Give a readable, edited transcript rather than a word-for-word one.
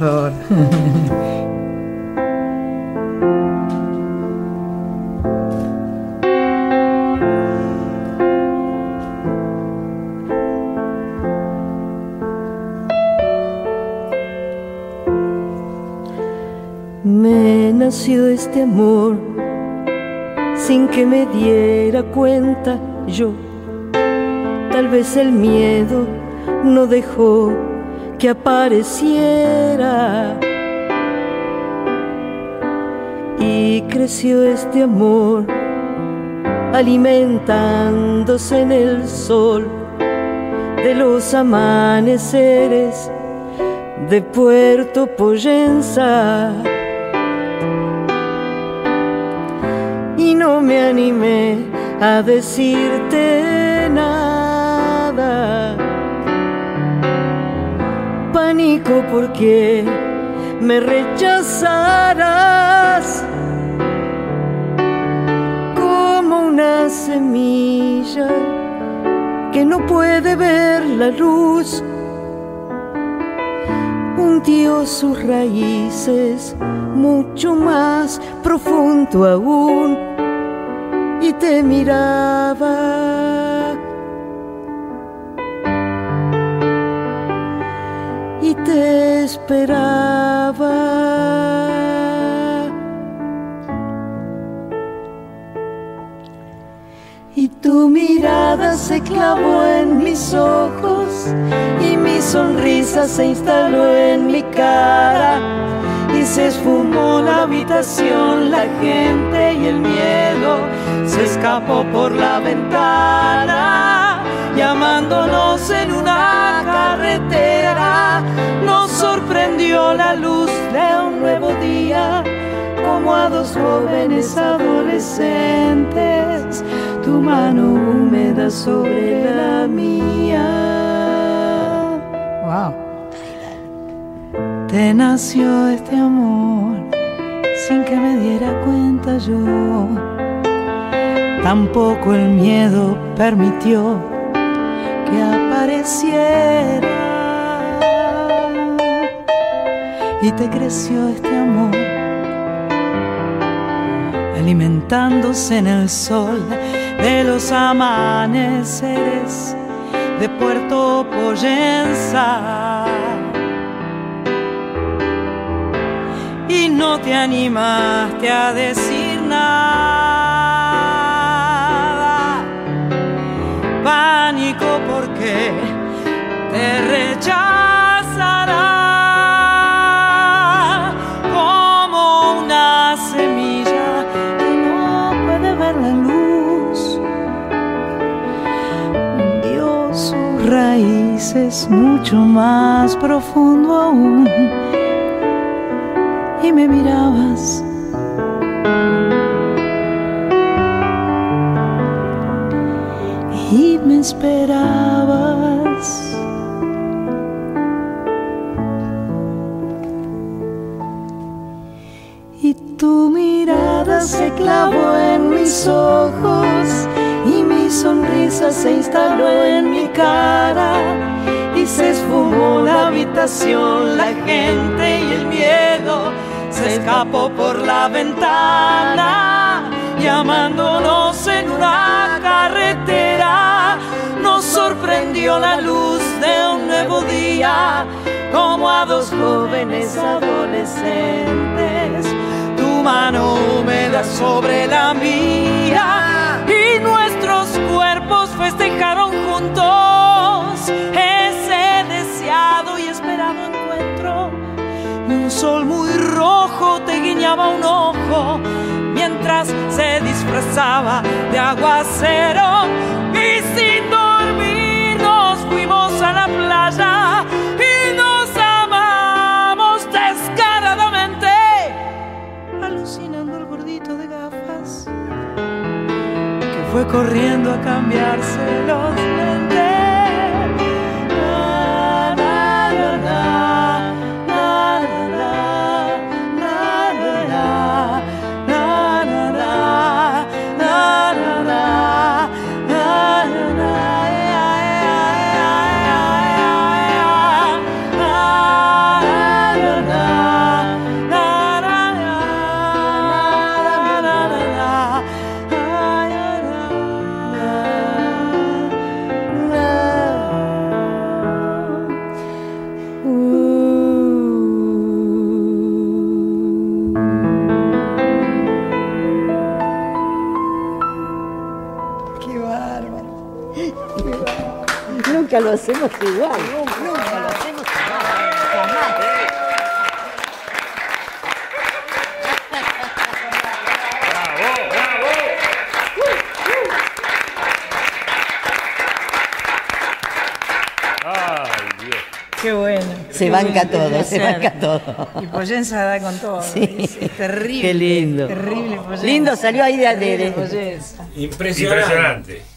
horror. Me nació este amor sin que me diera cuenta yo. Tal vez el miedo no dejó que apareciera. Y creció este amor alimentándose en el sol de los amaneceres de Puerto Poyenza. Y no me animé a decirte nada. Pánico porque me rechazarás como una semilla que no puede ver la luz. Hundió sus raíces mucho más profundo aún y te miraba y te esperaba. Y tu mirada se clavó en mis ojos y mi sonrisa se instaló en mi cara. Y se esfumó la habitación, la gente y el miedo se escapó por la ventana, llamándonos en una carretera. Nos sorprendió la luz de un nuevo día, como a dos jóvenes adolescentes, tu mano húmeda sobre la mía. Wow. Te nació este amor sin que me diera cuenta yo. Tampoco el miedo permitió que apareciera. Y te creció este amor alimentándose en el sol de los amaneceres de Puerto Poyenza. Y no te animaste a decir nada. Pánico porque te rechazará como una semilla que no puede ver la luz. Hundió sus raíces mucho más profundo aún y me mirabas y me esperabas. Y tu mirada se clavó en mis ojos y mi sonrisa se instaló en mi cara. Y se esfumó la habitación, la gente y el miedo se escapó por la ventana, llamándonos en una carretera. Nos sorprendió la luz de un nuevo día, como a dos jóvenes adolescentes, tu mano húmeda sobre la mía. Y nuestros cuerpos festejaron juntos ese deseado y esperado encuentro. Un sol muy rojo te guiñaba un ojo mientras se disfrazaba de aguacero. Y sin dormir nos fuimos a la playa y nos amamos descaradamente, alucinando el gordito de gafas que fue corriendo a cambiarse los lentes. nunca lo hacemos igual. Nunca lo hacemos igual. Jamás. Qué bueno. Se banca todo, se banca todo. Y Poyensa da con todo. Sí. Es terrible. Qué lindo. Terrible Poyensa. Lindo, salió ahí de Poyensa. Impresionante.